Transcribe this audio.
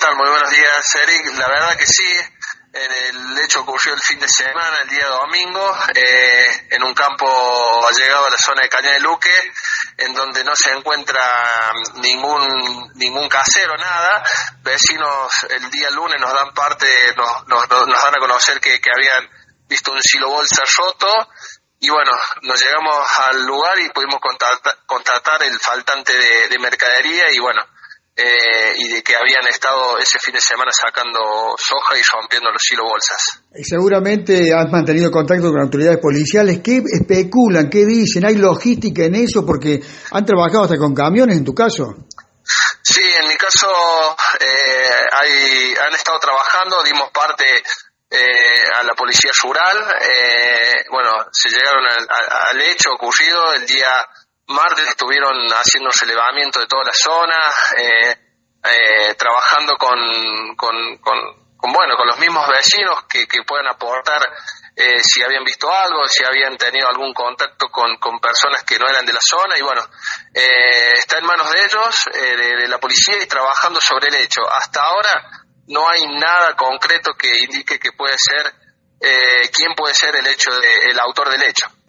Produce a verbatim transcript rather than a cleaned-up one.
tal? Muy buenos días, Eric. La verdad que sí, en el hecho ocurrió el fin de semana, el día domingo, eh, en un campo allegado a la zona de Cañada de Luque, en donde no se encuentra ningún ningún casero, nada. Vecinos el día lunes nos dan parte, nos, nos, nos dan a conocer que, que habían visto un silo bolsa roto. Y bueno, nos llegamos al lugar y pudimos contratar, contratar el faltante de, de mercadería y bueno, eh, y de que habían estado ese fin de semana sacando soja y rompiendo los silos bolsas. Seguramente has mantenido contacto con autoridades policiales. ¿Qué especulan? ¿Qué dicen? ¿Hay logística en eso? Porque han trabajado hasta con camiones en tu caso. Sí, en mi caso eh, hay, han estado trabajando, dimos parte Eh, a la policía rural, eh, bueno, se llegaron al, al hecho ocurrido el día martes, estuvieron haciendo relevamiento de toda la zona, eh, eh, trabajando con, con, con, con, bueno, con los mismos vecinos que, que puedan aportar eh, si habían visto algo, si habían tenido algún contacto con, con personas que no eran de la zona y bueno, eh, está en manos de ellos, eh, de, de la policía y trabajando sobre el hecho. Hasta ahora no hay nada concreto que indique que puede ser, eh, quién puede ser el hecho de, el autor del hecho.